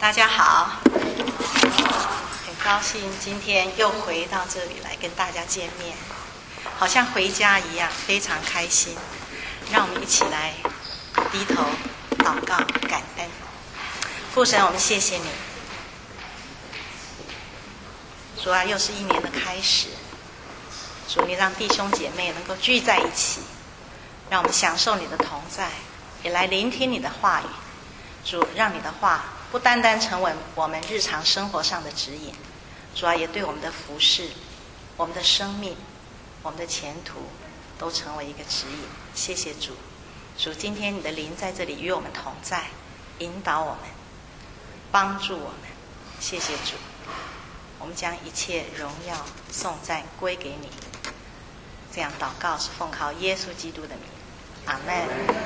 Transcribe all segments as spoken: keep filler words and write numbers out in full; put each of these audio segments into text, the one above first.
大家好，很高兴今天又回到这里来跟大家见面，好像回家一样，非常开心。让我们一起来低头祷告感恩。父神，我们谢谢你，主啊，又是一年的开始，主，你让弟兄姐妹能够聚在一起，让我们享受你的同在，也来聆听你的话语。主，让你的话不单单成为我们日常生活上的指引，主啊，也对我们的服事、我们的生命、我们的前途都成为一个指引。谢谢主，主，今天你的灵在这里与我们同在，引导我们，帮助我们。谢谢主，我们将一切荣耀颂赞归给你。这样祷告是奉靠耶稣基督的名，阿们。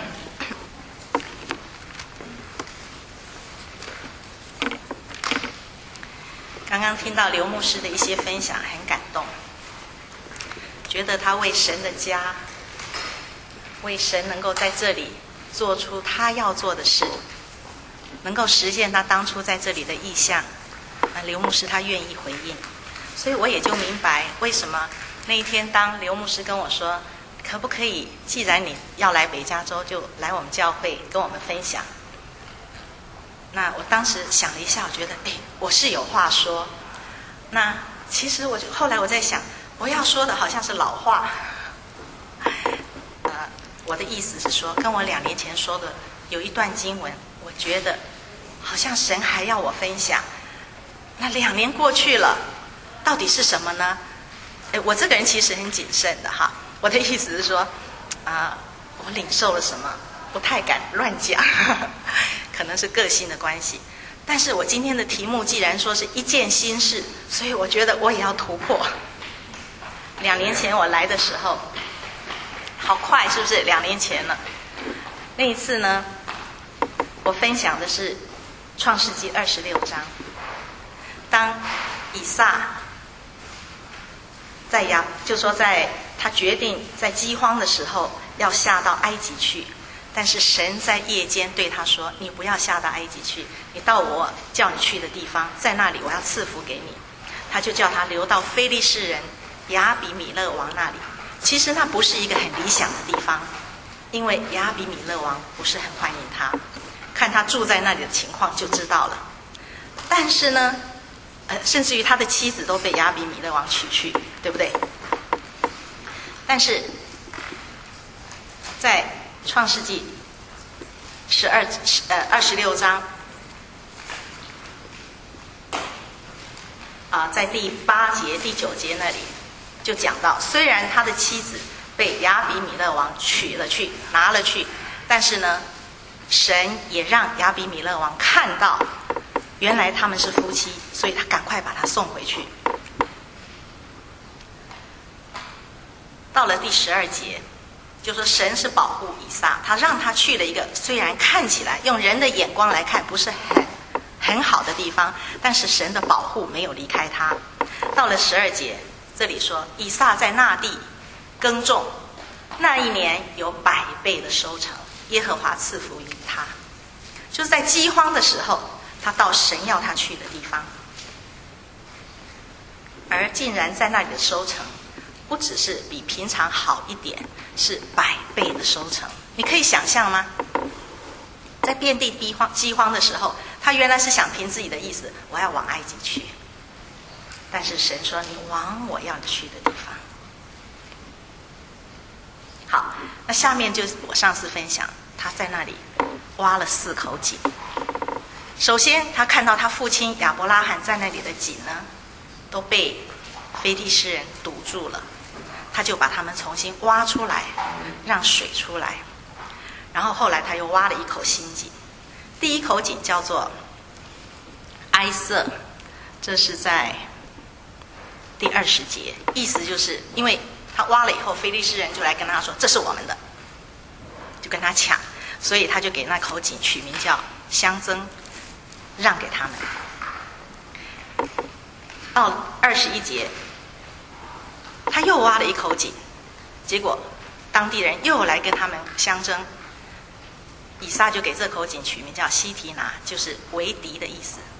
刚刚听到刘牧师的一些分享，很感动，觉得他为神的家，为神能够在这里做出他要做的事，能够实现他当初在这里的意向，那刘牧师他愿意回应，所以我也就明白为什么那一天当刘牧师跟我说，可不可以既然你要来北加州，就来我们教会跟我们分享。那我当时想了一下，我觉得哎，我是有话说。那其实我就后来我在想，我要说的好像是老话。呃，我的意思是说，跟我两年前说的有一段经文，我觉得好像神还要我分享。那两年过去了，到底是什么呢？哎，我这个人其实很谨慎的哈。我的意思是说，啊、呃，我领受了什么，不太敢乱讲。可能是个性的关系，但是我今天的题目既然说是一件心事，所以我觉得我也要突破。两年前我来的时候，好快是不是？两年前了。那一次呢，我分享的是创世纪二十六章，当以撒在亚，就说在他决定在饥荒的时候要下到埃及去。但是神在夜间对他说，你不要下到埃及去，你到我叫你去的地方，在那里我要赐福给你。他就叫他流到非利士人亚比米勒王那里。其实那不是一个很理想的地方，因为亚比米勒王不是很欢迎他，看他住在那里的情况就知道了。但是呢，呃，甚至于他的妻子都被亚比米勒王娶去，对不对？但是在创世纪十二呃二十六章啊，在第八节、第九节那里就讲到，虽然他的妻子被亚比米勒王娶了去、拿了去，但是呢，神也让亚比米勒王看到，原来他们是夫妻，所以他赶快把他送回去。到了第十二节。就说神是保护以撒，他让他去了一个虽然看起来用人的眼光来看不是很很好的地方，但是神的保护没有离开他。到了十二节，这里说以撒在那地耕种，那一年有百倍的收成，耶和华赐福于他。就是在饥荒的时候，他到神要他去的地方，而竟然在那里的收成不只是比平常好一点，是百倍的收成。你可以想象吗？在遍地饥荒饥荒的时候，他原来是想凭自己的意思，我要往埃及去。但是神说，你往我要你去的地方。好，那下面就是我上次分享，他在那里挖了四口井。首先，他看到他父亲亚伯拉罕在那里的井呢，都被非利士人堵住了。他就把它们重新挖出来，让水出来。然后后来他又挖了一口新井，第一口井叫做埃瑟，这是在第二十节，意思就是因为他挖了以后，非利士人就来跟他说这是我们的，就跟他抢，所以他就给那口井取名叫相争，让给他们。到二十一节，他又挖了一口井，结果当地人又来跟他们相争， 以撒就给这口井取名叫西提拿，就是为敌的意思。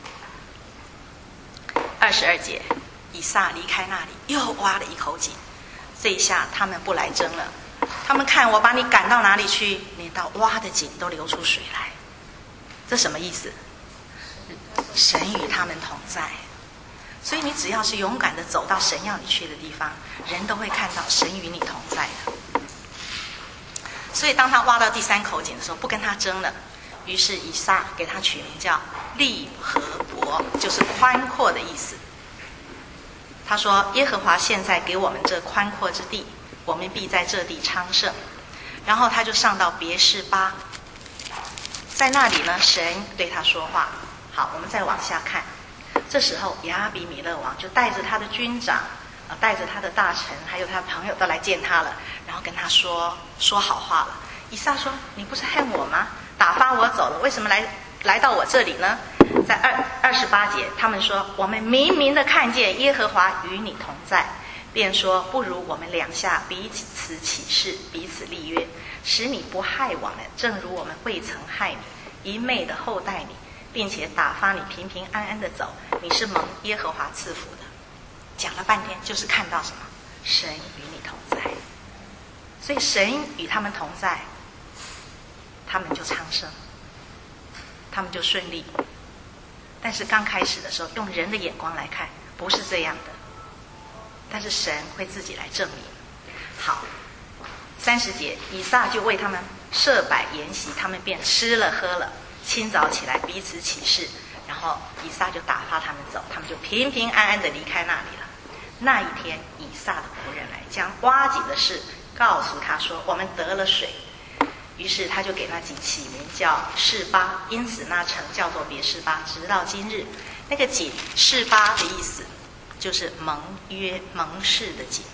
二十二节，以撒离开那里，又挖了一口井。这一下他们不来争了，他们看我把你赶到哪里去，连到挖的井都流出水来。这什么意思？神与他们同在。所以你只要是勇敢的走到神要你去的地方，人都会看到神与你同在的。所以当他挖到第三口井的时候，不跟他争了，于是以撒给他取名叫利和伯，就是宽阔的意思。他说耶和华现在给我们这宽阔之地，我们必在这地昌盛。然后他就上到别是巴，在那里呢，神对他说话。好，我们再往下看。这时候亚比米勒王就带着他的军长，呃，带着他的大臣，还有他的朋友都来见他了，然后跟他说说好话了。以撒说：“你不是恨我吗？打发我走了，为什么来来到我这里呢？”在二二十八节，他们说：“我们明明的看见耶和华与你同在，便说不如我们两下彼此起誓，彼此立约，使你不害我们，正如我们未曾害你，一昧的厚待你。”并且打发你平平安安的走，你是蒙耶和华赐福的。讲了半天，就是看到什么？神与你同在。所以神与他们同在，他们就昌盛，他们就顺利。但是刚开始的时候，用人的眼光来看，不是这样的。但是神会自己来证明。好，三十节，以撒就为他们设摆筵席，他们便吃了喝了。清早起来，彼此起誓，然后以撒就打发他们走，他们就平平安安的离开那里了。那一天，以撒的仆人来将挖井的事告诉他说：“我们得了水。”于是他就给那井起名叫示巴，因此那城叫做别示巴，直到今日。那个井示巴的意思就是盟约盟誓的井。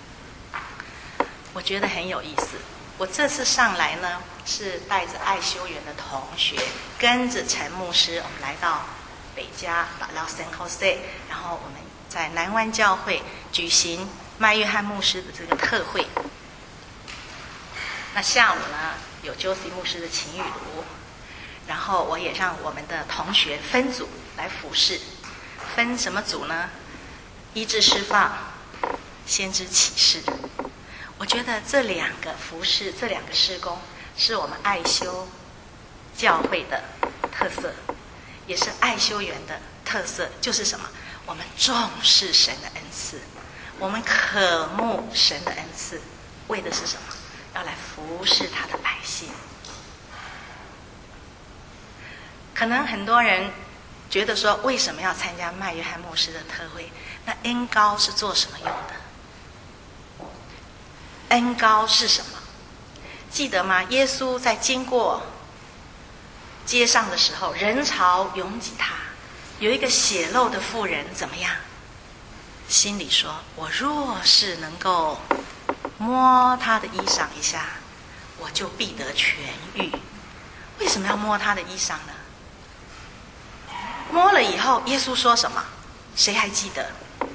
我觉得很有意思。我这次上来呢，是带着爱修园的同学，跟着陈牧师，我们来到北加，来到 San Jose， 然后我们在南湾教会举行麦约翰牧师的这个特会。那下午呢，有 Josie 牧师的情雨炉，然后我也让我们的同学分组来服侍。分什么组呢？医治释放，先知启示。我觉得这两个服事，这两个事工，是我们爱修教会的特色，也是爱修园的特色。就是什么？我们重视神的恩赐，我们渴慕神的恩赐，为的是什么？要来服侍他的百姓。可能很多人觉得说，为什么要参加麦约翰牧师的特会？那恩膏是做什么用的？恩膏是什么？记得吗？耶稣在经过街上的时候，人潮拥挤他，有一个血漏的妇人怎么样？心里说：“我若是能够摸他的衣裳一下，我就必得痊愈。”为什么要摸他的衣裳呢？摸了以后，耶稣说什么？谁还记得？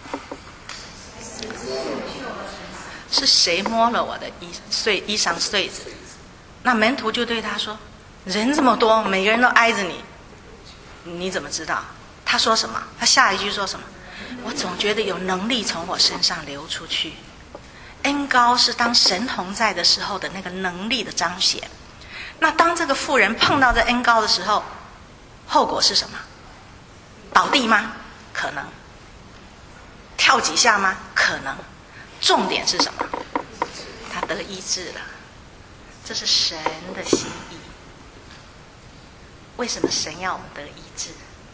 是谁摸了我的衣穗衣裳穗子？那门徒就对他说：“人这么多，每个人都挨着你，你怎么知道？”他说什么？他下一句说什么？我总觉得有能力从我身上流出去。恩膏是当神同在的时候的那个能力的彰显。那当这个妇人碰到这恩膏的时候，后果是什么？倒地吗？可能。跳几下吗？可能。重点是什么？他得医治了，这是神的心意。为什么神要我们得医治？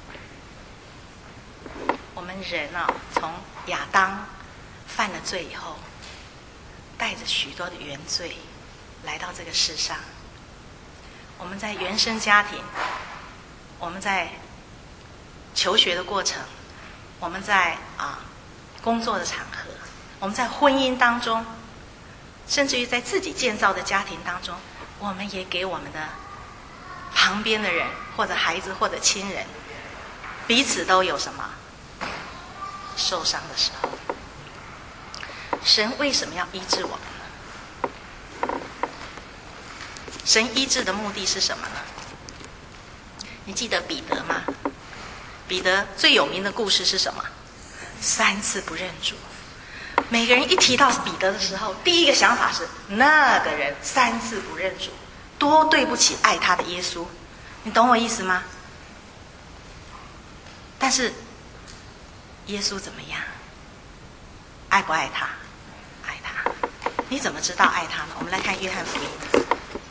我们人啊，从亚当犯了罪以后，带着许多的原罪来到这个世上。我们在原生家庭，我们在求学的过程，我们在啊工作的场合，我们在婚姻当中，甚至于在自己建造的家庭当中，我们也给我们的旁边的人，或者孩子，或者亲人，彼此都有什么受伤的时候。神为什么要医治我们呢？ 神医治的目的是什么呢？你记得彼得吗？彼得最有名的故事是什么？三次不认主。每个人一提到彼得的时候，第一个想法是那个人三次不认主，多对不起爱他的耶稣。你懂我意思吗？但是耶稣怎么样？爱不爱他？爱他。你怎么知道爱他呢？我们来看约翰福音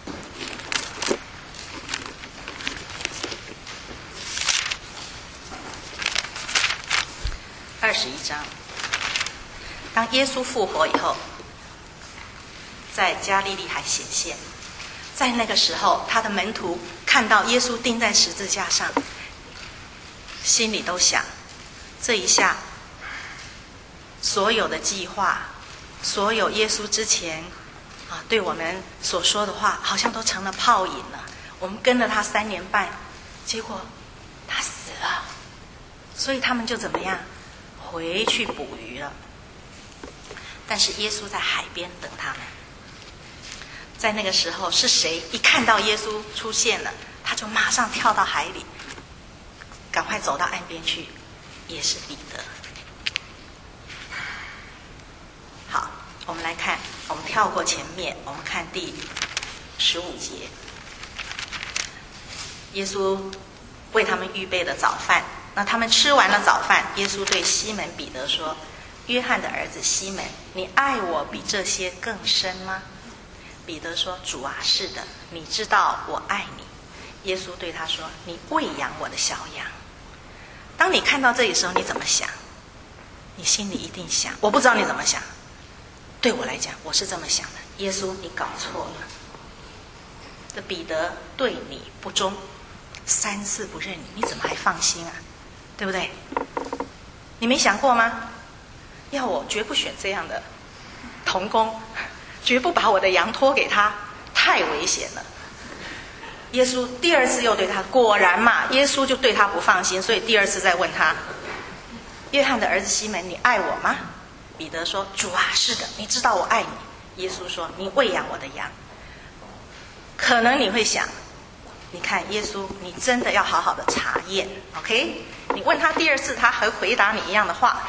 二十一章。当耶稣复活以后，在加利利海显现，在那个时候，他的门徒看到耶稣钉在十字架上，心里都想：这一下，所有的计划，所有耶稣之前啊对我们所说的话，好像都成了泡影了。我们跟了他三年半，结果他死了，所以他们就怎么样？回去捕鱼了。但是耶稣在海边等他们。在那个时候，是谁一看到耶稣出现了，他就马上跳到海里，赶快走到岸边去，也是彼得。好，我们来看，我们跳过前面，我们看第十五节。耶稣为他们预备了早饭，那他们吃完了早饭，耶稣对西门彼得说：约翰的儿子西门，你爱我比这些更深吗？彼得说：主啊，是的，你知道我爱你。耶稣对他说：你喂养我的小羊。当你看到这里的时候，你怎么想？你心里一定想，我不知道你怎么想，对我来讲，我是这么想的：耶稣，你搞错了。这彼得对你不忠，三次不认你，你怎么还放心啊？对不对？你没想过吗？要我绝不选这样的同工，绝不把我的羊托给他，太危险了。耶稣第二次又对他，果然嘛，耶稣就对他不放心，所以第二次再问他：约翰的儿子西门，你爱我吗？彼得说：主啊，是的，你知道我爱你。耶稣说：你喂养我的羊。可能你会想，你看耶稣，你真的要好好的查验 ，OK？ 你问他第二次，他还回答你一样的话。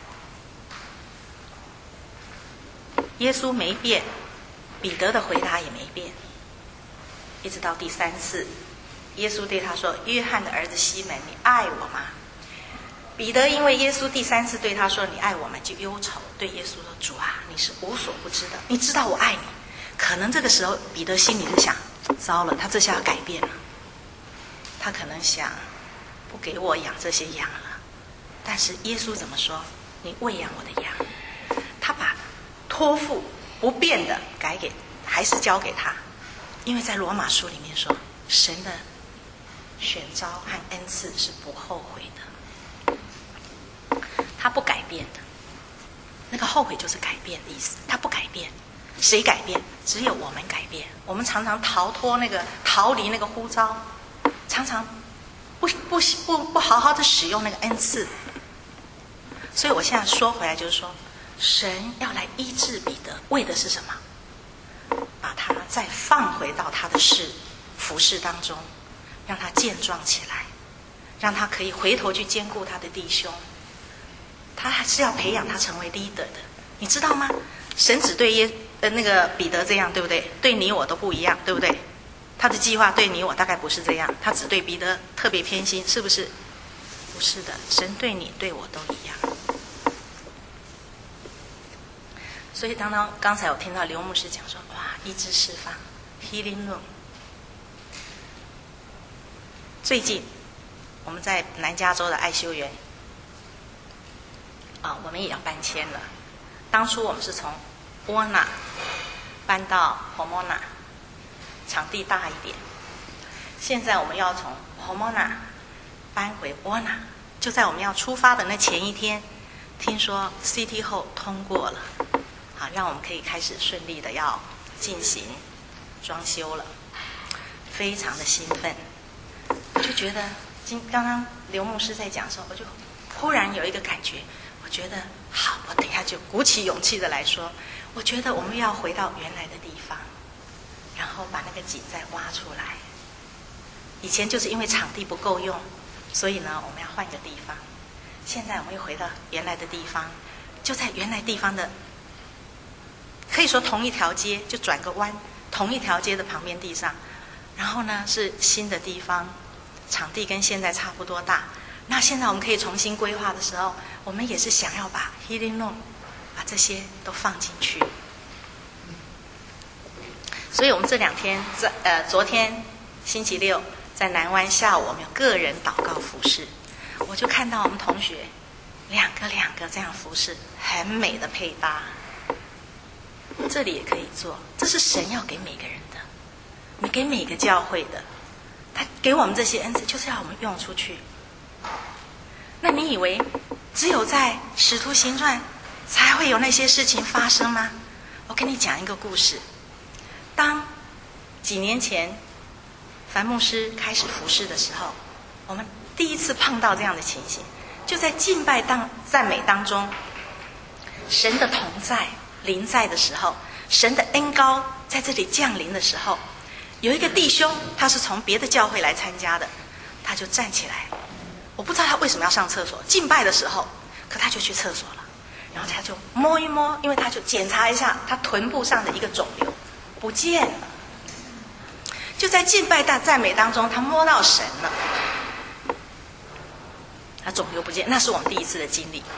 耶稣没变，彼得的回答也没变，一直到第三次，耶稣对他说：约翰的儿子西门，你爱我吗？彼得因为耶稣第三次对他说你爱我吗，就忧愁，对耶稣说：主啊，你是无所不知的，你知道我爱你。可能这个时候彼得心里就想：糟了，他这下要改变了。他可能想，不给我养这些羊了。但是耶稣怎么说？你喂养我的羊。他把托付不变的改给，还是交给他。因为在罗马书里面说，神的选召和恩赐是不后悔的，他不改变的。那个后悔就是改变的意思，他不改变。谁改变？只有我们改变。我们常常逃脱那个逃离那个呼召，常常不不不不好好的使用那个恩赐。所以我现在说回来就是说，神要来医治彼得，为的是什么？把他再放回到他的事服事当中，让他健壮起来，让他可以回头去兼顾他的弟兄。他还是要培养他成为 leader 的，你知道吗？神只对耶呃那个彼得这样，对不对？对你我都不一样，对不对？他的计划对你我大概不是这样，他只对彼得特别偏心，是不是？不是的，神对你对我都一样。所以当当刚才我听到刘牧师讲说，哇，医治释放 healing room。最近我们在南加州的爱修园啊，我们也要搬迁了。当初我们是从沃纳搬到 Pomona， 场地大一点。现在我们要从 Pomona 搬回沃纳，就在我们要出发的那前一天，听说 City Hall 通过了，好，让我们可以开始顺利的要进行装修了，非常的兴奋。我就觉得，今刚刚刘牧师在讲的时候，我就忽然有一个感觉，我觉得好，我等一下就鼓起勇气的来说，我觉得我们要回到原来的地方，然后后把那个井再挖出来。以前就是因为场地不够用，所以呢我们要换一个地方。现在我们又回到原来的地方，就在原来地方的，可以说同一条街，就转个弯，同一条街的旁边地上，然后呢是新的地方，场地跟现在差不多大。那现在我们可以重新规划的时候，我们也是想要把 healing room 把这些都放进去。所以我们这两天在呃昨天星期六在南湾下午我们有个人祷告服事，我就看到我们同学两个两个这样服事，很美的配搭。这里也可以做，这是神要给每个人的，你给每个教会的，他给我们这些恩赐就是要我们用出去。那你以为只有在使徒行传才会有那些事情发生吗？我跟你讲一个故事。当几年前樊牧师开始服事的时候，我们第一次碰到这样的情形，就在敬拜当赞美当中，神的同在临在的时候，神的恩膏在这里降临的时候，有一个弟兄他是从别的教会来参加的，他就站起来，我不知道他为什么要上厕所，敬拜的时候，可他就去厕所了，然后他就摸一摸，因为他就检查一下他臀部上的一个肿瘤不见了。就在敬拜大赞美当中，他摸到神了，他肿瘤不见，那是我们第一次的经历。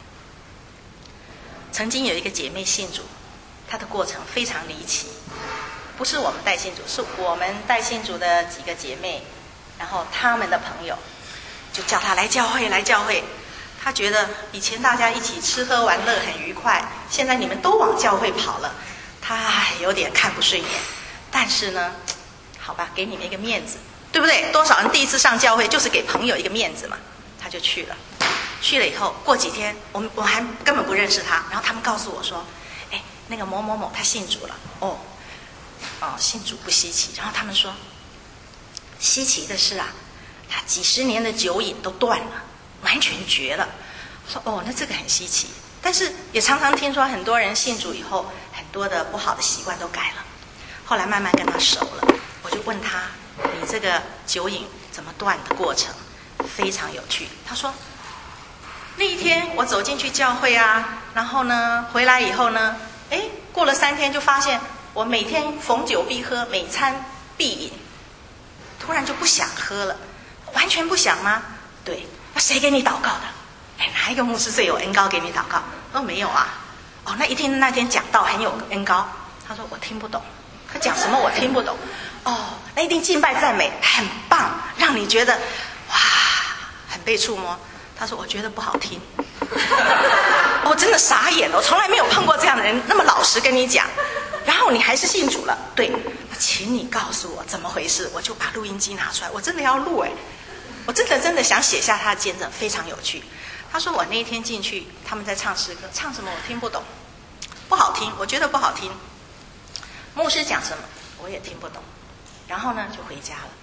曾经有一个姐妹信主，她的过程非常离奇，不是我们带信主，是我们带信主的几个姐妹，然后他们的朋友就叫她来教会来教会。她觉得以前大家一起吃喝玩乐很愉快，现在你们都往教会跑了，她有点看不顺眼。但是呢，好吧，给你们一个面子，对不对？多少人第一次上教会就是给朋友一个面子嘛，她就去了。去了以后，过几天，我们我还根本不认识他，然后他们告诉我说：“哎，那个某某某他信主了。”哦，哦，信主不稀奇。然后他们说，稀奇的是啊，他几十年的酒瘾都断了，完全绝了。我说哦，那这个很稀奇。但是也常常听说很多人信主以后，很多的不好的习惯都改了。后来慢慢跟他熟了，我就问他：“你这个酒瘾怎么断的过程？”非常有趣。他说：“那一天我走进去教会啊，然后呢回来以后呢，哎，过了三天就发现我每天逢酒必喝，每餐必饮，突然就不想喝了。完全不想吗？对，那谁给你祷告的？哎，哪一个牧师最有恩膏给你祷告？哦，没有啊。哦，那一听那天讲道很有恩膏。他说我听不懂，他讲什么我听不懂。哦，那一定敬拜赞美很棒，让你觉得哇很被触摸。他说我觉得不好听。我真的傻眼了，我从来没有碰过这样的人那么老实跟你讲，然后你还是信主了。对，那请你告诉我怎么回事，我就把录音机拿出来，我真的要录哎，我真的真的想写下他的见证，非常有趣。他说我那一天进去，他们在唱诗歌，唱什么我听不懂，不好听，我觉得不好听。牧师讲什么我也听不懂，然后呢就回家了，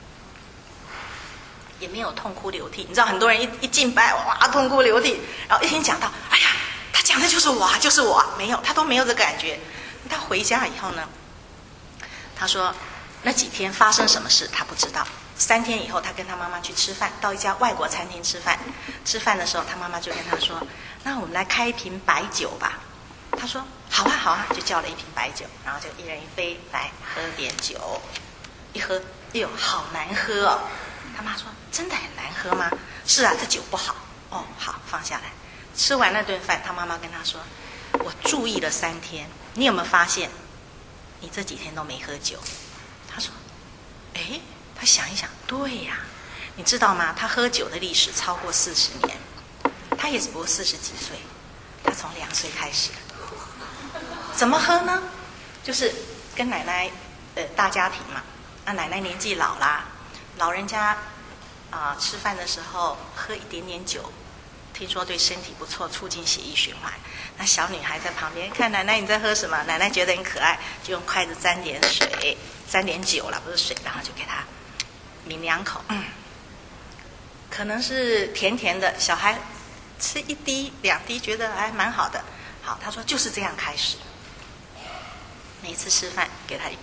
也没有痛哭流涕。你知道很多人一一敬拜哇痛哭流涕，然后一听讲到哎呀他讲的就是我啊就是我啊，没有，他都没有这个感觉。他回家以后呢，他说那几天发生什么事他不知道。三天以后他跟他妈妈去吃饭，到一家外国餐厅吃饭。吃饭的时候他妈妈就跟他说，那我们来开一瓶白酒吧。他说好啊好啊，就叫了一瓶白酒，然后就一人一杯，来喝点酒。一喝哎呦好难喝哦。他妈说真的很难喝吗？是啊，这酒不好。哦好，放下来。吃完那顿饭，他妈妈跟他说，我注意了三天，你有没有发现你这几天都没喝酒？他说哎，他想一想，对呀，你知道吗？他喝酒的历史超过四十年，他也只不过四十几岁，他从两岁开始。怎么喝呢？就是跟奶奶呃大家庭嘛，那、啊、奶奶年纪老啦，老人家啊、呃、吃饭的时候喝一点点酒，听说对身体不错，促进血液循环。那小女孩在旁边看奶奶你在喝什么，奶奶觉得很可爱，就用筷子沾点水，沾点酒啦，不是水，然后就给她抿两口，嗯，可能是甜甜的，小孩吃一滴两滴觉得还蛮好的。好，他说就是这样开始。每一次吃饭给他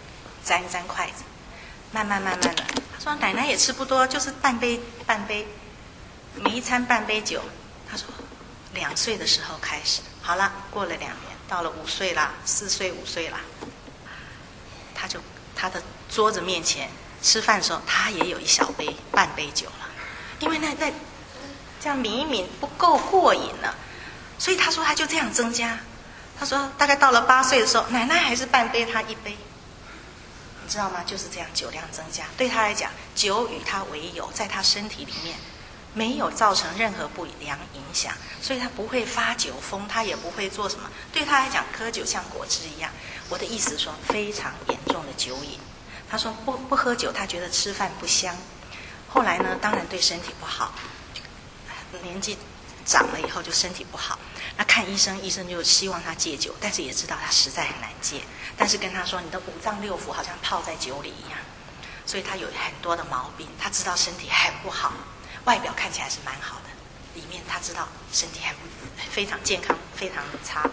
沾一沾筷子，慢慢慢慢的，他说奶奶也吃不多，就是半杯半杯，每一餐半杯酒。他说两岁的时候开始，好了，过了两年，到了五岁啦，四岁五岁啦，他就他的桌子面前吃饭的时候，他也有一小杯半杯酒了，因为那那这样抿一抿不够过瘾了，所以他说他就这样增加。他说大概到了八岁的时候，奶奶还是半杯，他一杯，你知道吗？就是这样酒量增加。对他来讲，酒与他为友，在他身体里面没有造成任何不良影响，所以他不会发酒疯，他也不会做什么。对他来讲，喝酒像果汁一样。我的意思是说，非常严重的酒瘾。他说不不喝酒，他觉得吃饭不香。后来呢，当然对身体不好，年纪长了以后就身体不好。那看医生，医生就希望他戒酒，但是也知道他实在很难戒。但是跟他说，你的五脏六腑好像泡在酒里一样，所以他有很多的毛病。他知道身体很不好，外表看起来是蛮好的，里面他知道身体很非常健康，非常差。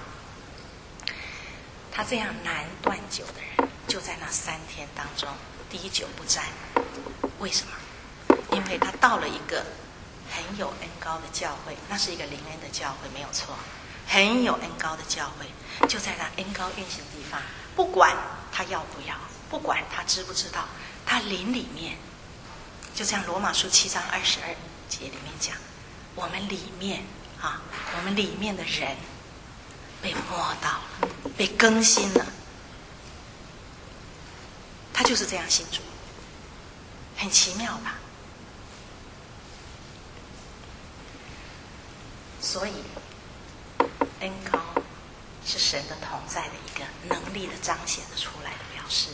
他这样难断酒的人，就在那三天当中滴酒不沾。为什么？因为他到了一个很有恩高的教会，那是一个灵恩的教会，没有错，很有恩高的教会，就在那恩高运行的地方，不管他要不要，不管他知不知道，他灵里面，就像罗马书七章二十二节里面讲，我们里面啊，我们里面的人被摸到了，被更新了，他就是这样信主，很奇妙吧？所以恩高是神的同在的一个能力的彰显的出来的表示。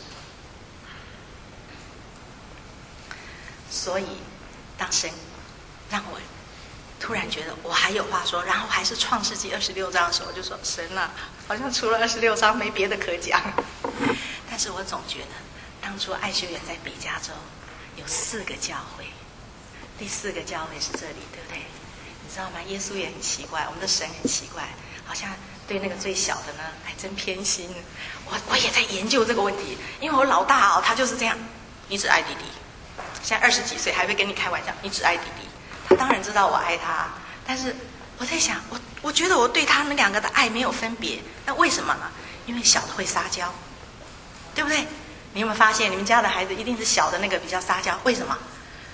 所以当神让我突然觉得我还有话说，然后还是创世纪二十六章的时候，我就说神啊，好像除了二十六章没别的可讲。但是我总觉得当初爱修园在北加州有四个教会，第四个教会是这里，对不对？你知道吗？耶稣也很奇怪，我们的神很奇怪，好像对那个最小的呢还真偏心。我我也在研究这个问题，因为我老大哦，他就是这样，你只爱弟弟，现在二十几岁还会跟你开玩笑，你只爱弟弟。他当然知道我爱他，但是我在想，我我觉得我对他们两个的爱没有分别，那为什么呢？因为小的会撒娇，对不对？你有没有发现，你们家的孩子一定是小的那个比较撒娇？为什么？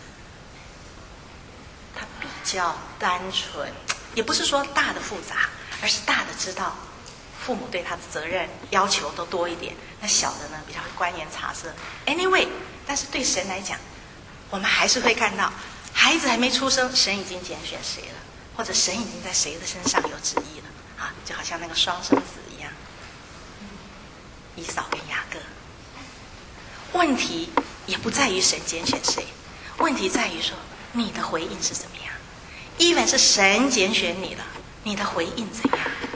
他比较单纯，也不是说大的复杂，而是大的知道父母对他的责任要求都多一点，那小的呢比较会观言察色。Anyway， 但是对神来讲，我们还是会看到孩子还没出生，神已经拣选谁了，或者神已经在谁的身上有旨意了啊，就好像那个双生子一样，以扫跟雅各。问题也不在于神拣选谁，问题在于说你的回应是怎么样。even是神拣选你了，你的回应怎样？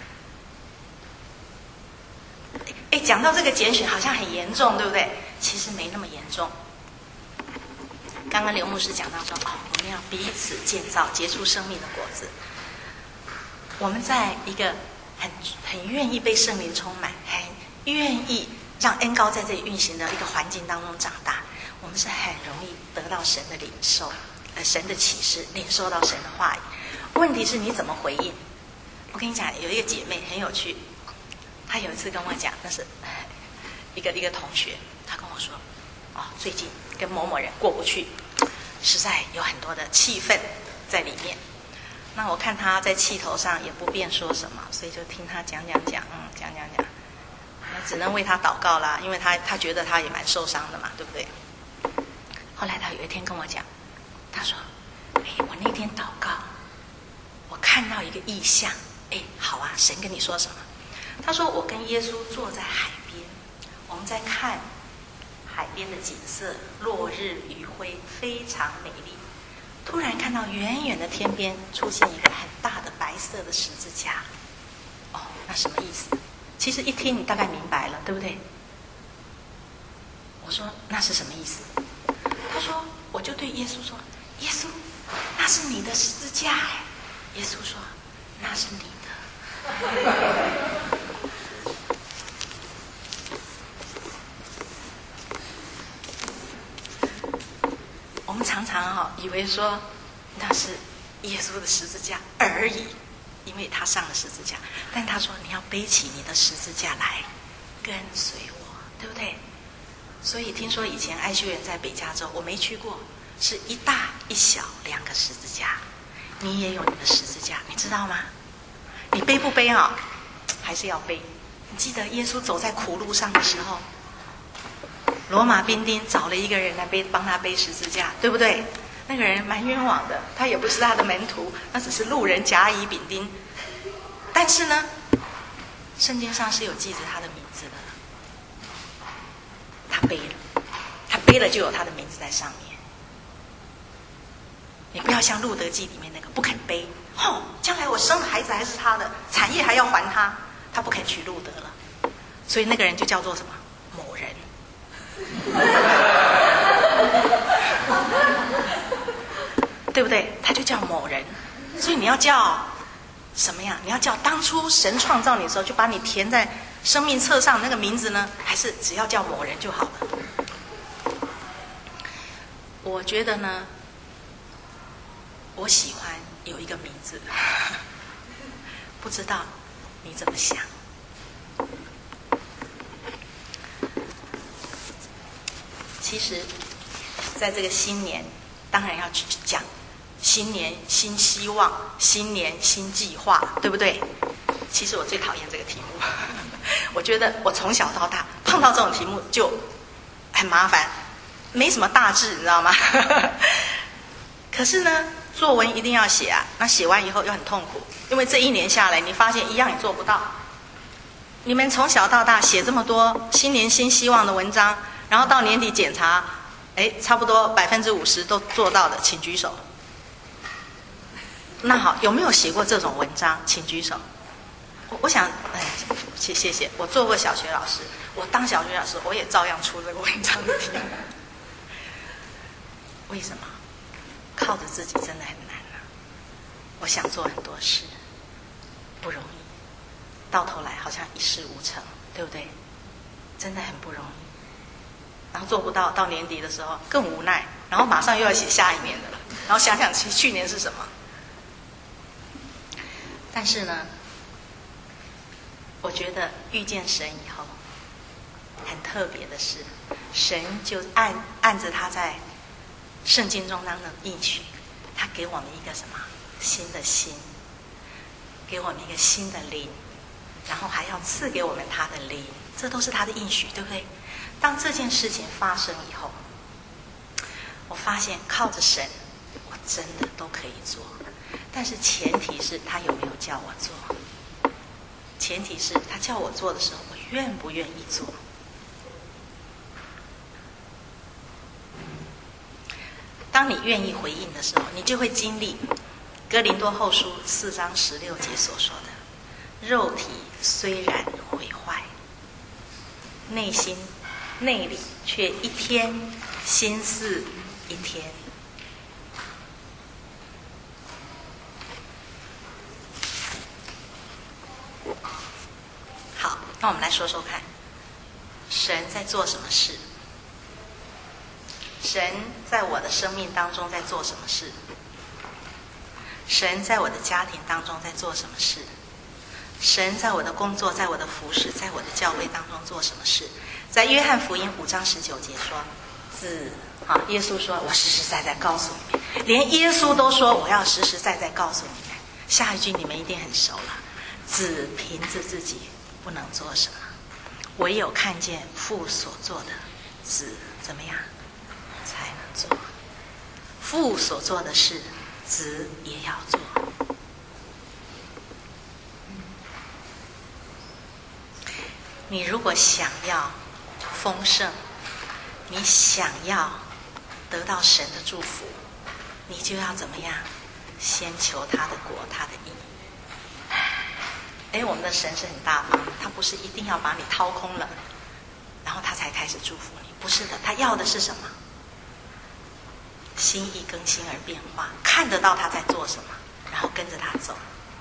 哎，讲到这个拣选好像很严重，对不对？其实没那么严重。刚刚刘牧师讲到说，哦，我们要彼此建造，结出生命的果子。我们在一个很很愿意被圣灵充满，很愿意让恩膏在这里运行的一个环境当中长大，我们是很容易得到神的领受，呃，神的启示，领受到神的话语。问题是你怎么回应？我跟你讲，有一个姐妹很有趣，她有一次跟我讲，那是一个一个同学，她跟我说，哦，最近跟某某人过不去，实在有很多的气愤在里面。那我看她在气头上也不便说什么，所以就听她讲讲讲，嗯，讲讲讲，只能为她祷告啦，因为她她觉得她也蛮受伤的嘛，对不对？后来她有一天跟我讲，她说，哎，我那天祷告，我看到一个异象，哎，好啊，神跟你说什么？她说我跟耶稣坐在海边，我们在看海边的景色，落日余晖，非常美丽。突然看到远远的天边出现一个很大的白色的十字架。哦，那什么意思？其实一听你大概明白了，对不对？我说那是什么意思？他说我就对耶稣说，耶稣，那是你的十字架哎。耶稣说那是你的。 们常常哈、哦、以为说那是耶稣的十字架而已，因为他上了十字架。但他说你要背起你的十字架来跟随我，对不对？所以听说以前爱修园在北加州，我没去过，是一大一小两个十字架。你也有你的十字架，你知道吗？你背不背啊？还是要背。你记得耶稣走在苦路上的时候，罗马兵丁找了一个人来背，帮他背十字架，对不对？那个人蛮冤枉的，他也不是他的门徒，那只是路人甲乙丙丁。但是呢，圣经上是有记着他的名字的，他背了，他背了就有他的名字在上面。你不要像路德记里面那个不肯背，哦，将来我生的孩子还是他的，产业还要还他，他不肯娶路德了，所以那个人就叫做什么？某人。对不对？他就叫某人，所以你要叫什么呀？你要叫当初神创造你的时候就把你填在生命册上那个名字呢，还是只要叫某人就好了？我觉得呢，我喜欢有一个名字，不知道你怎么想？其实，在这个新年，当然要去讲。新年新希望，新年新计划，对不对？其实我最讨厌这个题目，我觉得我从小到大碰到这种题目就很麻烦，没什么大志，你知道吗？可是呢，作文一定要写啊，那写完以后又很痛苦，因为这一年下来，你发现一样也做不到。你们从小到大写这么多新年新希望的文章，然后到年底检查，哎，差不多百分之五十都做到的，请举手。那好，有没有写过这种文章？请举手。我我想，哎，谢谢谢，我做过小学老师，我当小学老师，我也照样出这个文章的题目。为什么？靠着自己真的很难啊！我想做很多事，不容易，到头来好像一事无成，对不对？真的很不容易。然后做不到，到年底的时候更无奈，然后马上又要写下一年的了，然后想想其去年是什么。但是呢，我觉得遇见神以后，很特别的是，神就按按着他在圣经中当中的应许，他给我们一个什么新的心，给我们一个新的灵，然后还要赐给我们他的灵，这都是他的应许，对不对？当这件事情发生以后，我发现靠着神，我真的都可以做。但是前提是他有没有叫我做，前提是他叫我做的时候，我愿不愿意做。当你愿意回应的时候，你就会经历哥林多后书四章十六节所说的：肉体虽然毁坏，内心内里却一天心似一天。好，那我们来说说看，神在做什么事？神在我的生命当中在做什么事？神在我的家庭当中在做什么事？神在我的工作，在我的服事，在我的教会当中做什么事？在约翰福音五章十九节说，子啊，耶稣说，我实实在在告诉你们，连耶稣都说我要实实在在告诉你们。下一句你们一定很熟了，子凭着自己不能做什么，唯有看见父所做的，子怎么样才能做？父所做的事，子也要做。你如果想要丰盛，你想要得到神的祝福，你就要怎么样？先求他的国，他的义。哎，我们的神是很大方的，他不是一定要把你掏空了，然后他才开始祝福你，不是的，他要的是什么？心意更新而变化，看得到他在做什么，然后跟着他走。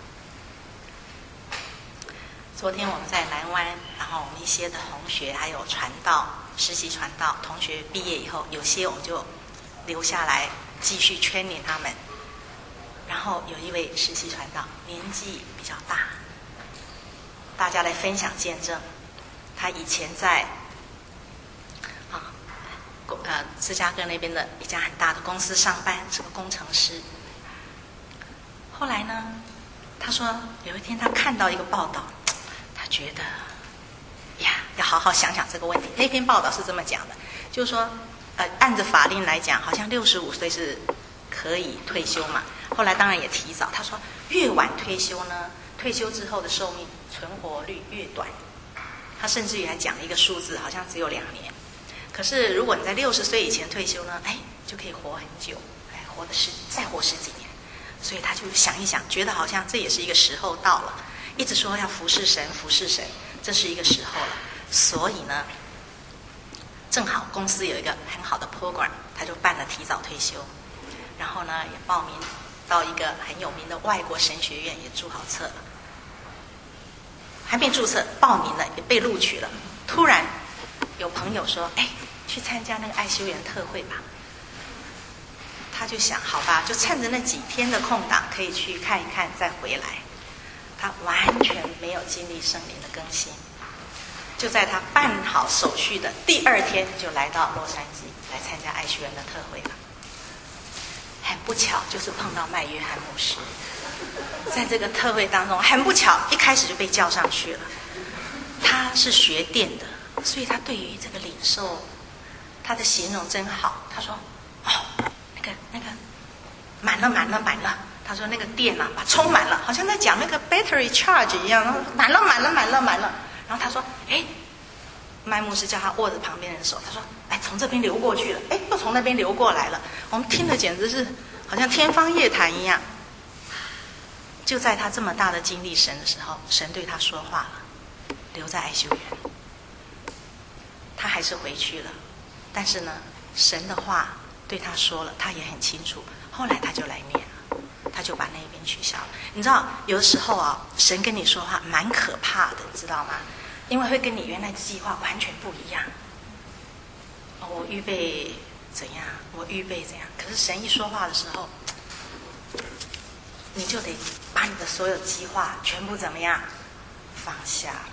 昨天我们在南湾，然后我们一些的同学还有传道、实习传道同学毕业以后，有些我们就留下来继续圈领他们。然后有一位实习传道，年纪比较大，大家来分享见证。他以前在啊，呃，芝加哥那边的一家很大的公司上班，是个工程师。后来呢，他说有一天他看到一个报道，他觉得呀，要好好想想这个问题。那篇报道是这么讲的，就是说，呃，按着法令来讲，好像六十五岁是可以退休嘛。后来当然也提早，他说越晚退休呢，退休之后的寿命存活率越短。他甚至于还讲了一个数字，好像只有两年。可是如果你在六十岁以前退休呢，哎，就可以活很久，哎，活的十再活十几年。所以他就想一想，觉得好像这也是一个时候到了，一直说要服侍神，服侍神，这是一个时候了。所以呢，正好公司有一个很好的 program， 他就办了提早退休，然后呢也报名到一个很有名的外国神学院，也注好册了。还没注册，报名了也被录取了。突然有朋友说：“哎，去参加那个爱修园特会吧。”他就想，好吧，就趁着那几天的空档，可以去看一看，再回来。他完全没有经历圣灵的更新，就在他办好手续的第二天，就来到洛杉矶来参加爱修园的特会了。很不巧，就是碰到麦约翰牧师。在这个特会当中，很不巧，一开始就被叫上去了。他是学电的，所以他对于这个领受，他的形容真好。他说：“哦，那个那个满了满了满了。”他说那个电啊，把充满了，好像在讲那个 battery charge 一样，然后满了满了满了满了。然后他说：“哎，麦牧师叫他握着旁边人的手，他说：‘哎，从这边流过去了，哎，又从那边流过来了。’我们听的简直是好像天方夜谭一样。”就在他这么大的经历神的时候，神对他说话了，留在爱修园。他还是回去了，但是呢，神的话对他说了，他也很清楚。后来他就来念了，他就把那边取消了。你知道，有的时候啊，神跟你说话蛮可怕的，你知道吗？因为会跟你原来的计划完全不一样。哦，我预备怎样？我预备怎样？可是神一说话的时候，你就得把你的所有计划全部怎么样放下了。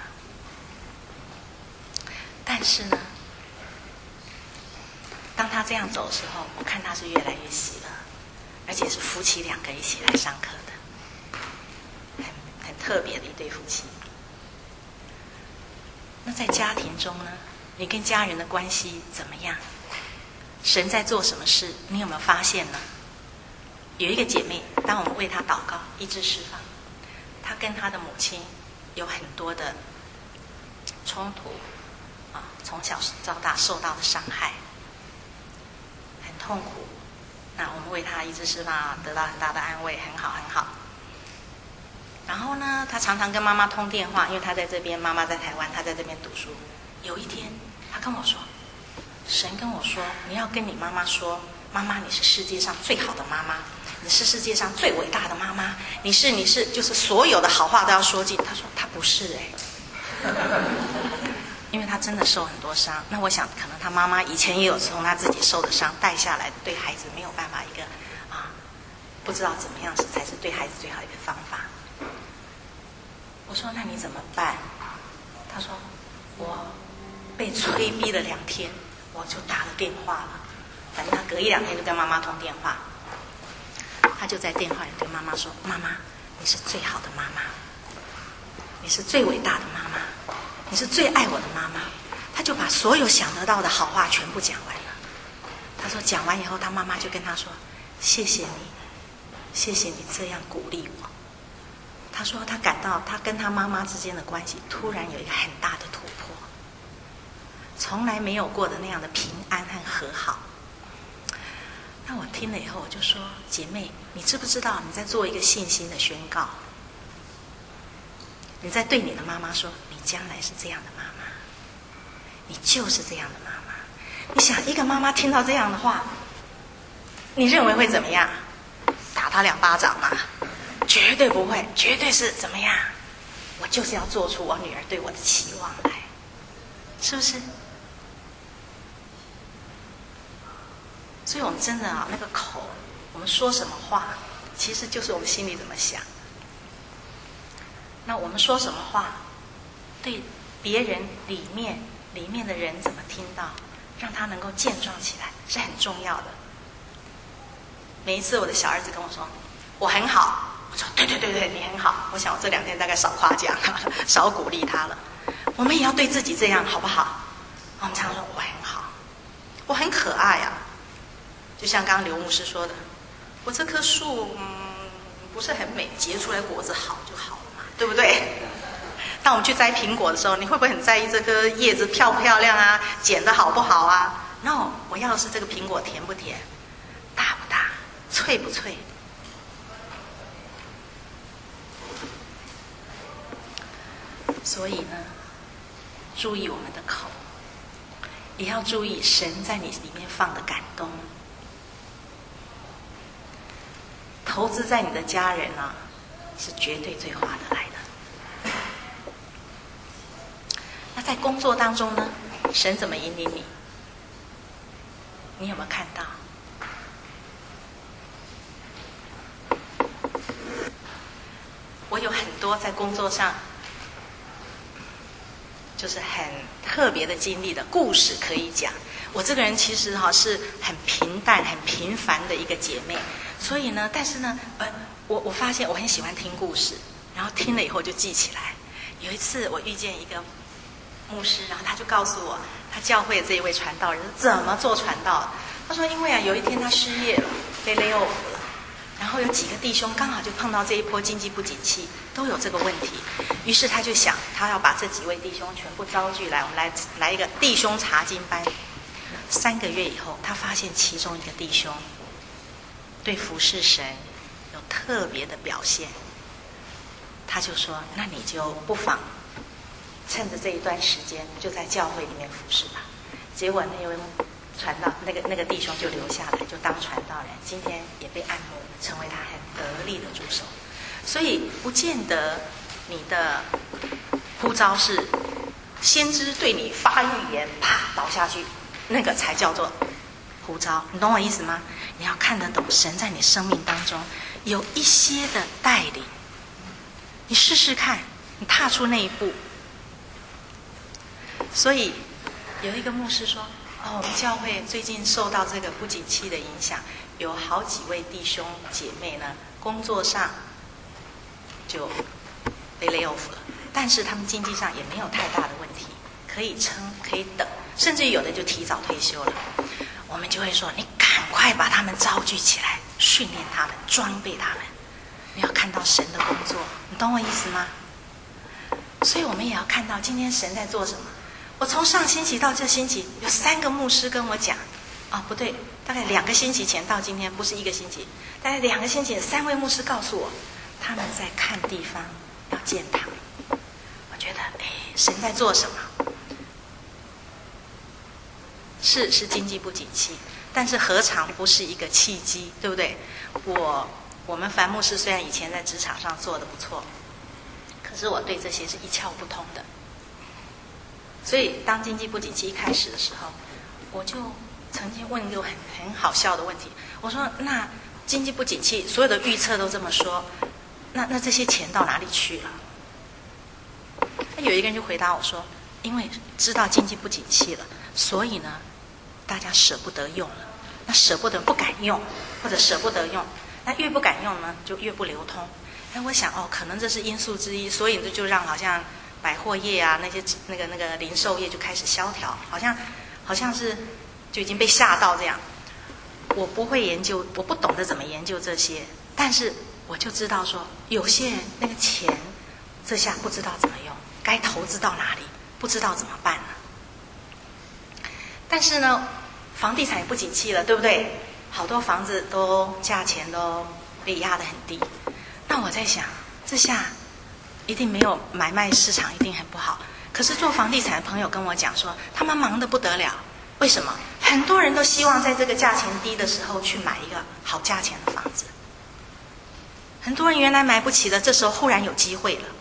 但是呢，当他这样走的时候，我看他是越来越喜乐，而且是夫妻两个一起来上课的，很很特别的一对夫妻。那在家庭中呢，你跟家人的关系怎么样？神在做什么事？你有没有发现呢？有一个姐妹，当我们为她祷告，医治释放，她跟她的母亲有很多的冲突啊，从小到大受到的伤害，很痛苦。那我们为她医治释放，得到很大的安慰，很好很好。然后呢，她常常跟妈妈通电话，因为她在这边，妈妈在台湾，她在这边读书。有一天，她跟我说，神跟我说，你要跟你妈妈说，妈妈，你是世界上最好的妈妈，你是世界上最伟大的妈妈，你是你是就是所有的好话都要说尽。她说她不是哎、欸，因为她真的受很多伤。那我想可能她妈妈以前也有从她自己受的伤带下来的，对孩子没有办法一个啊，不知道怎么样是才是对孩子最好的一个方法。我说那你怎么办？她说我被催逼了两天，我就打了电话了。反正她隔一两天就跟妈妈通电话。他就在电话里对妈妈说：“妈妈，你是最好的妈妈，你是最伟大的妈妈，你是最爱我的妈妈。”他就把所有想得到的好话全部讲完了。他说讲完以后，他妈妈就跟他说：“谢谢你，谢谢你这样鼓励我。”他说他感到他跟他妈妈之间的关系突然有一个很大的突破，从来没有过的那样的平安和和好。那我听了以后，我就说：“姐妹，你知不知道你在做一个信心的宣告？你在对你的妈妈说，你将来是这样的妈妈，你就是这样的妈妈。你想，一个妈妈听到这样的话，你认为会怎么样？打她两巴掌吗？绝对不会，绝对是怎么样？我就是要做出我女儿对我的期望来，是不是？” 所以我们真的啊，那个口，我们说什么话，其实就是我们心里怎么想。那我们说什么话，对别人里面里面的人怎么听到，让他能够健壮起来，是很重要的。每一次我的小儿子跟我说我很好，我说对对对对，你很好。我想我这两天大概少夸奖少鼓励他了。我们也要对自己这样，好不好？我们常常说我很好，我很可爱啊。就像刚刚刘牧师说的，我这棵树嗯不是很美，结出来果子好就好了嘛，对不对？当我们去摘苹果的时候，你会不会很在意这颗叶子漂不漂亮啊，剪得好不好啊？ No， 我要的是这个苹果甜不甜，大不大，脆不脆。所以呢，注意我们的口，也要注意神在你里面放的感动。投资在你的家人啊，是绝对最划得来的。那在工作当中呢，神怎么引领你？你有没有看到？我有很多在工作上就是很特别的经历的故事可以讲。我这个人其实哈是很平淡、很平凡的一个姐妹，所以呢，但是呢，呃，我我发现我很喜欢听故事，然后听了以后就记起来。有一次我遇见一个牧师，然后他就告诉我，他教会这一位传道人怎么做传道。他说，因为啊，有一天他失业了，被 lay off 了，然后有几个弟兄刚好就碰到这一波经济不景气，都有这个问题。于是他就想，他要把这几位弟兄全部招聚来，我们来来一个弟兄查经班。三个月以后，他发现其中一个弟兄对服侍神有特别的表现，他就说：“那你就不妨趁着这一段时间，就在教会里面服侍吧。”结果那位传道那个那个弟兄就留下来，就当传道人，今天也被按摩，成为他很得力的助手。所以不见得你的呼召是先知对你发预言，啪倒下去，那个才叫做呼召。你懂我意思吗？你要看得懂神在你生命当中有一些的带领，你试试看，你踏出那一步。所以有一个牧师说，哦，我们教会最近受到这个不景气的影响，有好几位弟兄姐妹呢，工作上就被 lay off 了，但是他们经济上也没有太大的问题，可以撑，可以等，甚至有的就提早退休了。我们就会说，你赶快把他们招聚起来，训练他们，装备他们。你要看到神的工作，你懂我意思吗？所以我们也要看到今天神在做什么。我从上星期到这星期，有三个牧师跟我讲，哦，不对，大概两个星期前到今天，不是一个星期，大概两个星期，三位牧师告诉我，他们在看地方要建堂。我觉得，哎，神在做什么？是是经济不景气，但是何尝不是一个契机，对不对？我我们樊牧师虽然以前在职场上做得不错，可是我对这些是一窍不通的。所以当经济不景气一开始的时候，我就曾经问一个很很好笑的问题，我说：那经济不景气，所有的预测都这么说，那那这些钱到哪里去了？那有一个人就回答我说：因为知道经济不景气了，所以呢，大家舍不得用了。那舍不得不敢用，或者舍不得用，那越不敢用呢，就越不流通。哎，我想哦，可能这是因素之一，所以就让好像百货业啊，那些那个那个零售业就开始萧条，好像好像是就已经被吓到这样。我不会研究，我不懂得怎么研究这些，但是我就知道说，有些人那个钱这下不知道怎么用，该投资到哪里，不知道怎么办了。但是呢，房地产也不景气了，对不对？好多房子都价钱都被压得很低。那我在想，这下一定没有买卖市场，一定很不好。可是做房地产的朋友跟我讲说，他们忙得不得了。为什么？很多人都希望在这个价钱低的时候去买一个好价钱的房子。很多人原来买不起的，这时候忽然有机会了。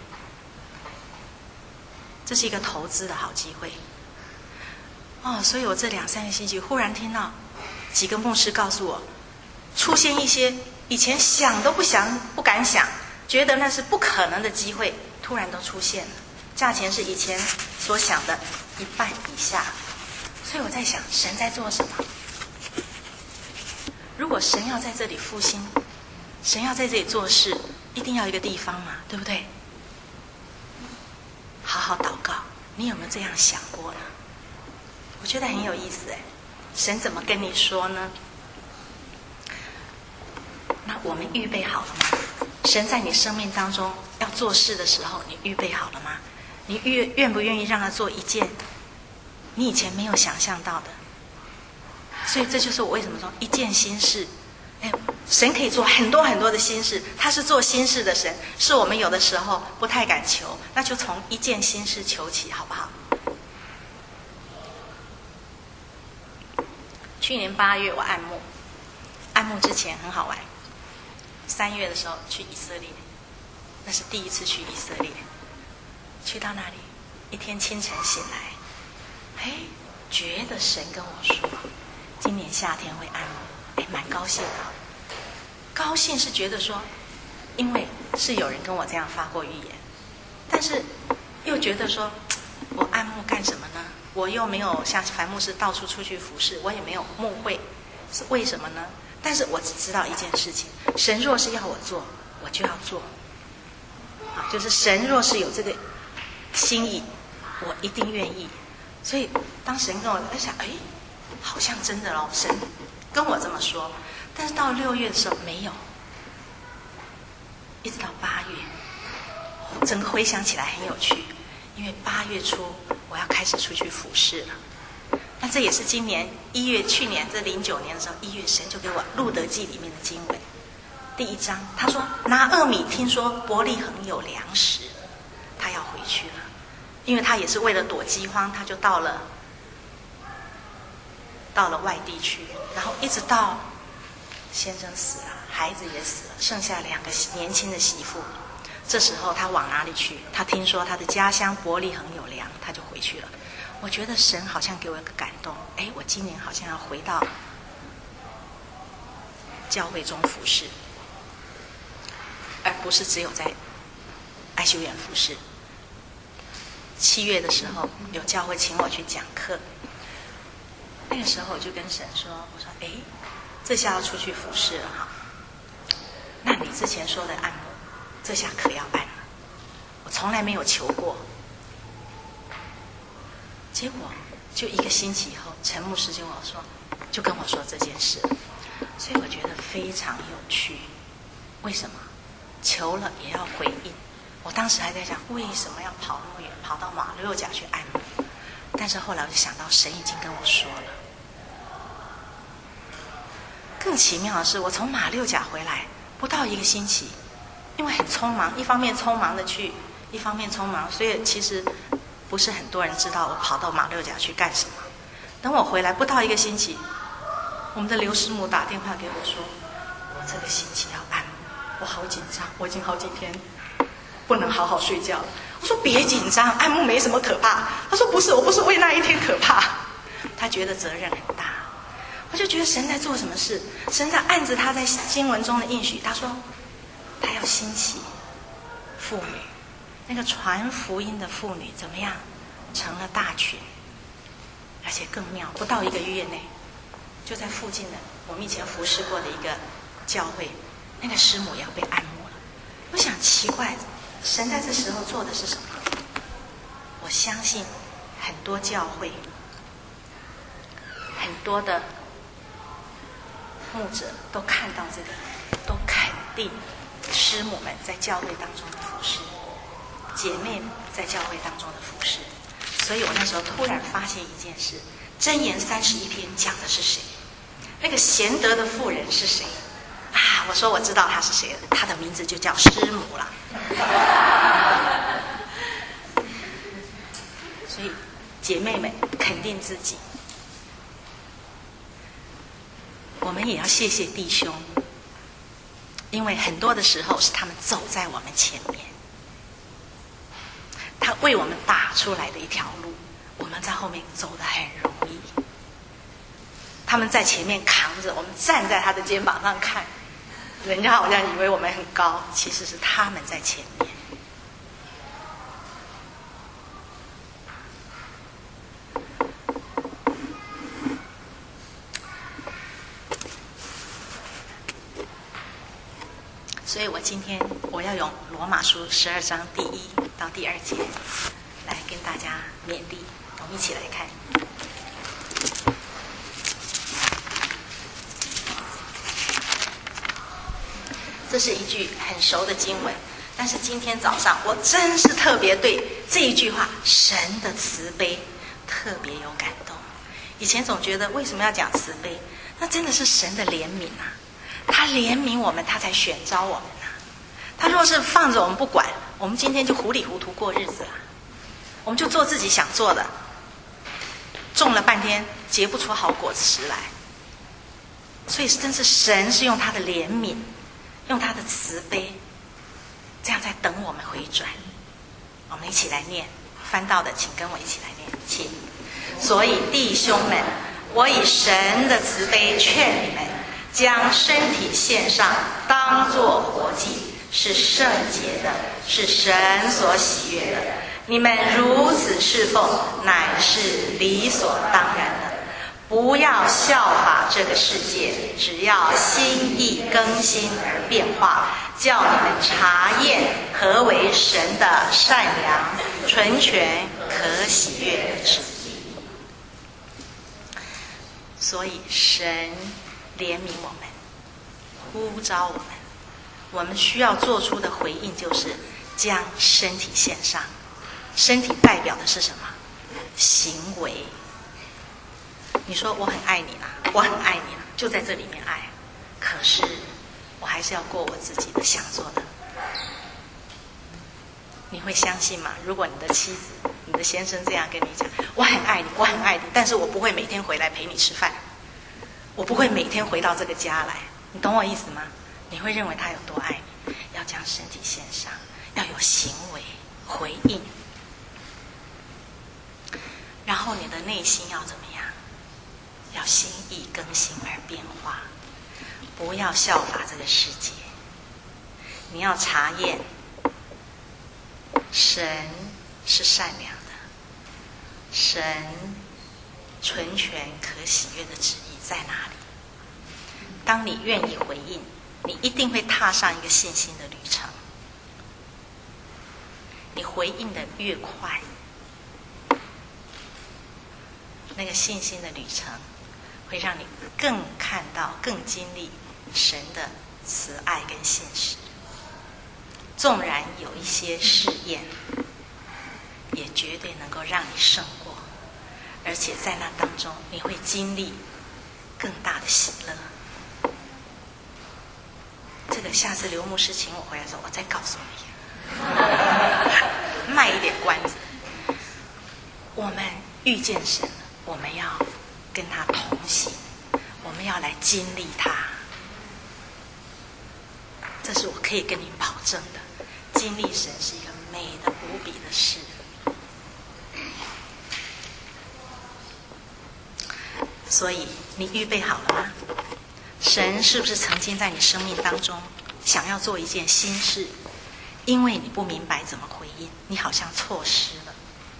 这是一个投资的好机会。哦，所以我这两三个星期忽然听到， 几个牧师告诉我，出现一些以前想都不想、不敢想，觉得那是不可能的机会，突然都出现了，价钱是以前所想的一半以下。所以我在想，神在做什么？如果神要在这里复兴，神要在这里做事，一定要一个地方嘛，对不对？好好祷告，你有没有这样想过呢？我觉得很有意思哎，神怎么跟你说呢？那我们预备好了吗？神在你生命当中要做事的时候，你预备好了吗？你愿愿不愿意让他做一件你以前没有想象到的？所以这就是我为什么说一件新事。哎，神可以做很多很多的新事，他是做新事的神，是我们有的时候不太敢求，那就从一件新事求起，好不好？去年八月我按牧，按牧之前很好玩。三月的时候去以色列，那是第一次去以色列。去到那里，一天清晨醒来，哎，觉得神跟我说，今年夏天会按牧，哎，蛮高兴的。高兴是觉得说，因为是有人跟我这样发过预言，但是又觉得说，我按牧干什么呢？我又没有像樊牧师到处出去服侍，我也没有牧会，是为什么呢？但是我只知道一件事情，神若是要我做，我就要做。啊，就是神若是有这个心意，我一定愿意。所以当神跟我在想，哎，好像真的咯，神跟我这么说。但是到六月的时候没有，一直到八月，整个回想起来很有趣，因为八月初我要开始出去服侍了。那这也是今年一月，去年这零九年的时候，一月神就给我路得记里面的经文，第一章，他说拿俄米听说伯利恒有粮食，他要回去了，因为他也是为了躲饥荒，他就到了到了外地去，然后一直到先生死了，孩子也死了，剩下两个年轻的媳妇。这时候他往哪里去？他听说他的家乡伯利恒有粮，他就回去了。我觉得神好像给我一个感动，哎，我今年好像要回到教会中服侍，而不是只有在爱修院服侍。七月的时候，有教会请我去讲课，那个时候我就跟神说：“我说，哎，这下要出去服侍了哈。那你之前说的按摩，这下可要按了。我从来没有求过。”结果就一个星期以后，陈牧师就跟我说，就跟我说这件事，所以我觉得非常有趣。为什么？求了也要回应。我当时还在想，为什么要跑那么远，跑到马六甲去按摩？但是后来我就想到，神已经跟我说了。更奇妙的是，我从马六甲回来不到一个星期，因为很匆忙，一方面匆忙的去，一方面匆忙，所以其实不是很多人知道我跑到马六甲去干什么。等我回来不到一个星期，我们的刘师母打电话给我说，我这个星期要按摩，我好紧张，我已经好几天不能好好睡觉了。我说别紧张，按摩没什么可怕。他说不是，我不是为那一天可怕。他觉得责任很大。我就觉得神在做什么事？神在按着他在经文中的应许，他说他要兴起妇女，那个传福音的妇女怎么样？成了大群，而且更妙，不到一个月内，就在附近的我们以前服侍过的一个教会，那个师母也要被按摩了。我想奇怪，神在这时候做的是什么？我相信很多教会，很多的牧者都看到这个，都肯定师母们在教会当中的服侍，姐妹们在教会当中的服侍。所以我那时候突然发现一件事，箴言三十一篇讲的是谁？那个贤德的妇人是谁啊？我说我知道她是谁了，她的名字就叫师母了。所以姐妹们肯定自己，我们也要谢谢弟兄，因为很多的时候是他们走在我们前面，他为我们打出来的一条路，我们在后面走得很容易。 他们在前面扛着，我们站在他的肩膀上看，人家好像以为我们很高，其实是他们在前面。所以我今天我要用罗马书十二章第一到第二节来跟大家勉励，我们一起来看。这是一句很熟的经文，但是今天早上我真是特别对这一句话“神的慈悲”特别有感动。以前总觉得为什么要讲慈悲？那真的是神的怜悯啊！他怜悯我们，他才选召我们啊！他若是放着我们不管，我们今天就糊里糊涂过日子了，我们就做自己想做的，种了半天结不出好果子实来。所以真是神是用他的怜悯，用他的慈悲，这样在等我们回转。我们一起来念，翻到的请跟我一起来念，请。所以弟兄们，我以神的慈悲劝你们，将身体献上，当作活祭，是圣洁的，是神所喜悦的。你们如此侍奉，乃是理所当然的。不要效法这个世界，只要心意更新而变化，叫你们察验何为神的善良、纯全、可喜悦的旨意。所以神怜悯我们，呼召我们，我们需要做出的回应就是将身体献上。身体代表的是什么？行为。你说我很爱你啦，我很爱你啦，就在这里面爱。可是我还是要过我自己的想做的。你会相信吗？如果你的妻子、你的先生这样跟你讲，我很爱你，我很爱你，但是我不会每天回来陪你吃饭，我不会每天回到这个家来，你懂我意思吗？你会认为他有多爱你？要将身体献上，要有行为回应，然后你的内心要怎么样？要心意更新而变化，不要效法这个世界。你要察验神是善良的，神纯全可喜悦的旨意在哪里？当你愿意回应，你一定会踏上一个信心的旅程。你回应的越快，那个信心的旅程会让你更看到、更经历神的慈爱跟信实。纵然有一些试验，也绝对能够让你胜过，而且在那当中你会经历更大的喜乐。这个下次刘牧师请我回来的时候，我再告诉你，卖一点关子。我们遇见神了，我们要跟他同行，我们要来经历他。这是我可以跟你保证的，经历神是一个美的无比的事。所以你预备好了吗？神是不是曾经在你生命当中想要做一件新事，因为你不明白怎么回应，你好像错失了，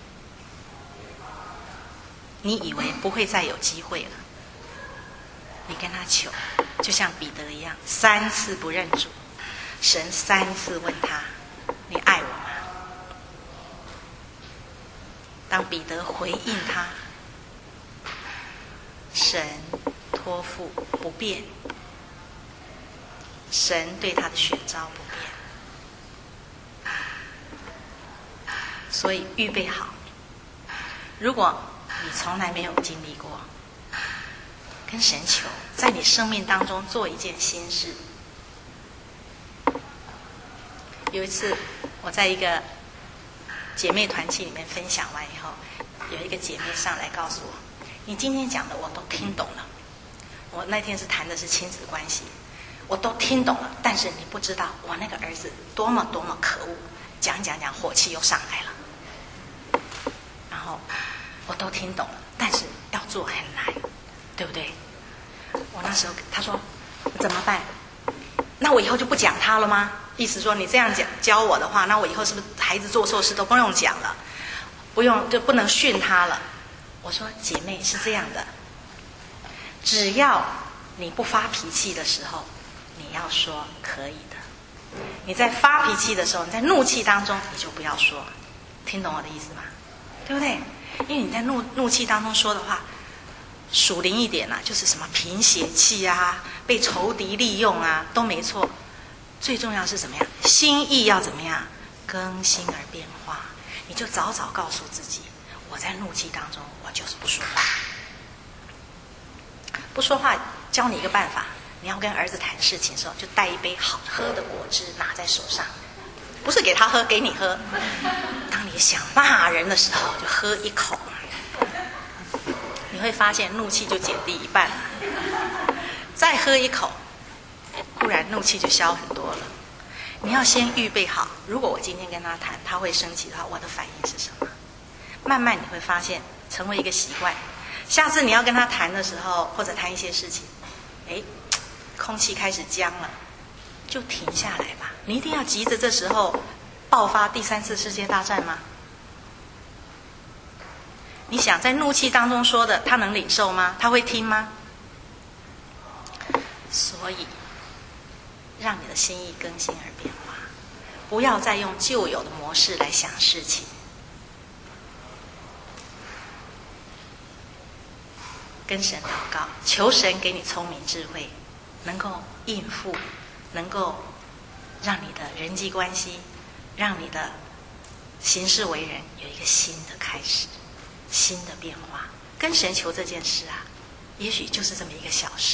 你以为不会再有机会了，你跟他求，就像彼得一样，三次不认主，神三次问他，你爱我吗？当彼得回应他，神托付不变，神对他的选召不变。所以预备好，如果你从来没有经历过，跟神求，在你生命当中做一件新事。有一次我在一个姐妹团契里面分享完以后，有一个姐妹上来告诉我，你今天讲的我都听懂了。我那天是谈的是亲子关系，我都听懂了，但是你不知道我那个儿子多么多么可恶，讲讲讲火气又上来了。然后我都听懂了，但是要做很难，对不对？ 那时候他说怎么办？那我以后就不讲他了吗？意思说你这样讲教我的话，那我以后是不是孩子做错事都不用讲了，不用就不能训他了？我说姐妹是这样的，只要你不发脾气的时候，你要说可以的。你在发脾气的时候，你在怒气当中，你就不要说。听懂我的意思吗？对不对？因为你在怒怒气当中说的话，属灵一点啊，就是什么贫血气啊，被仇敌利用啊，都没错。最重要是怎么样？心意要怎么样？更新而变化。你就早早告诉自己，我在怒气当中，我就是不说话。不说话，教你一个办法。你要跟儿子谈事情的时候，就带一杯好喝的果汁拿在手上，不是给他喝，给你喝。当你想骂人的时候，就喝一口，你会发现怒气就减低一半了。再喝一口，忽然怒气就消很多了。你要先预备好，如果我今天跟他谈，他会生气的话，我的反应是什么？慢慢你会发现，成为一个习惯。下次你要跟他谈的时候，或者谈一些事情，哎，空气开始僵了，就停下来吧。你一定要急着这时候爆发第三次世界大战吗？你想在怒气当中说的，他能领受吗？他会听吗？所以，让你的心意更新而变化，不要再用旧有的模式来想事情。跟神祷告，求神给你聪明智慧，能够应付，能够让你的人际关系，让你的行事为人有一个新的开始，新的变化。跟神求这件事啊，也许就是这么一个小事，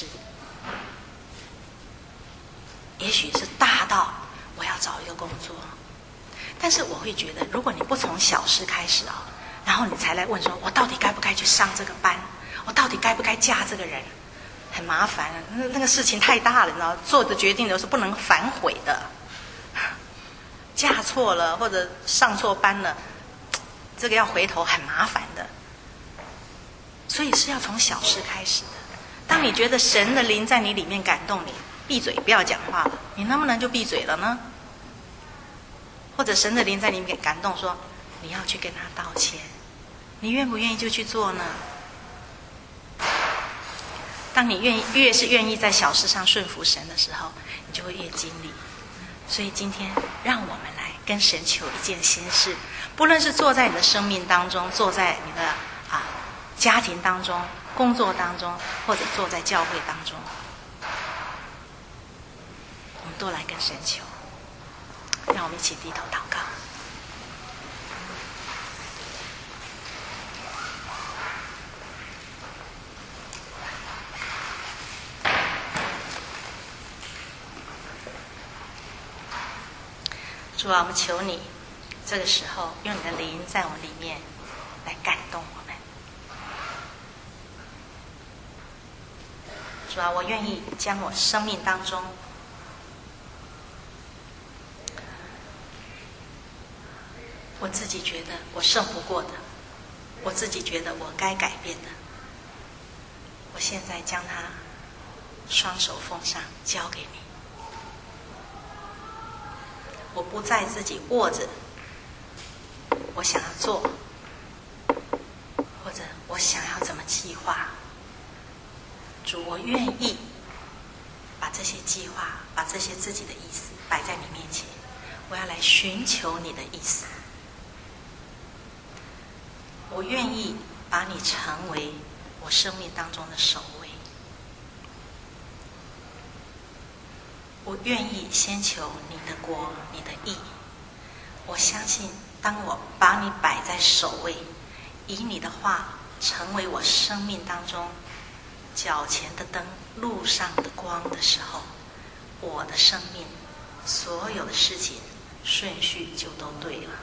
也许是大到我要找一个工作。但是我会觉得，如果你不从小事开始啊，然后你才来问说，我到底该不该去上这个班？我到底该不该嫁这个人？很麻烦，那那个事情太大了，你知道，做的决定都是不能反悔的。嫁错了或者上错班了，这个要回头很麻烦的。所以是要从小事开始的。当你觉得神的灵在你里面感动你，闭嘴不要讲话了，你能不能就闭嘴了呢？或者神的灵在里面感动说，你要去跟他道歉，你愿不愿意就去做呢？当你愿意越是愿意在小事上顺服神的时候，你就会越经历。所以今天让我们来跟神求一件心事，不论是坐在你的生命当中，坐在你的啊家庭当中、工作当中，或者坐在教会当中，我们都来跟神求。让我们一起低头祷告。主啊，我们求你，这个时候用你的灵在我们里面来感动我们。主啊，我愿意将我生命当中我自己觉得我胜不过的，我自己觉得我该改变的，我现在将它双手奉上，交给你。我不再自己握着我想要做，或者我想要怎么计划。主，我愿意把这些计划，把这些自己的意思摆在你面前，我要来寻求你的意思。我愿意把你成为我生命当中的首位。我愿意先求你的国，你的义。我相信，当我把你摆在首位，以你的话成为我生命当中脚前的灯，路上的光的时候，我的生命所有的事情顺序就都对了。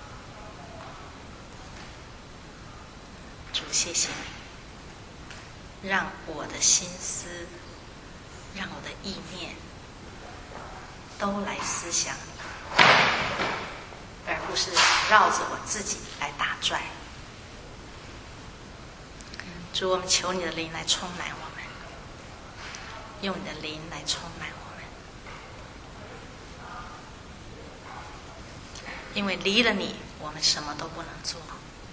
主，谢谢你，让我的心思，让我的意念都来思想你，而不是绕着我自己来打转。主，我们求你的灵来充满我们， 用你的灵来充满我们。因为离了你，我们什么都不能做。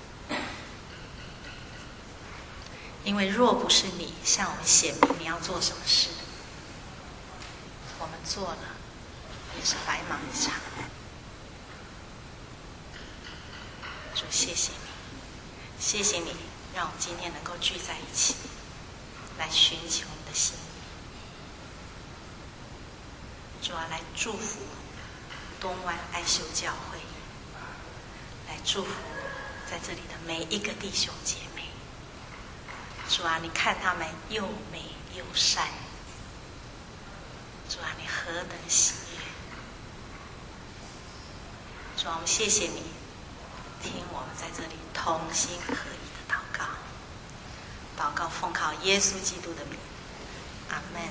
因为若不是你向我们显明你要做什么事，我们做了也是白忙一场。主，谢谢你，谢谢你让我们今天能够聚在一起，来寻求你的心意。主啊，来祝福东湾爱修教会，来祝福在这里的每一个弟兄姐妹。主啊，你看他们又美又善。主啊，你何等喜悦！主啊，我们谢谢你，听我们在这里同心合意的祷告，祷告奉靠耶稣基督的名，阿们。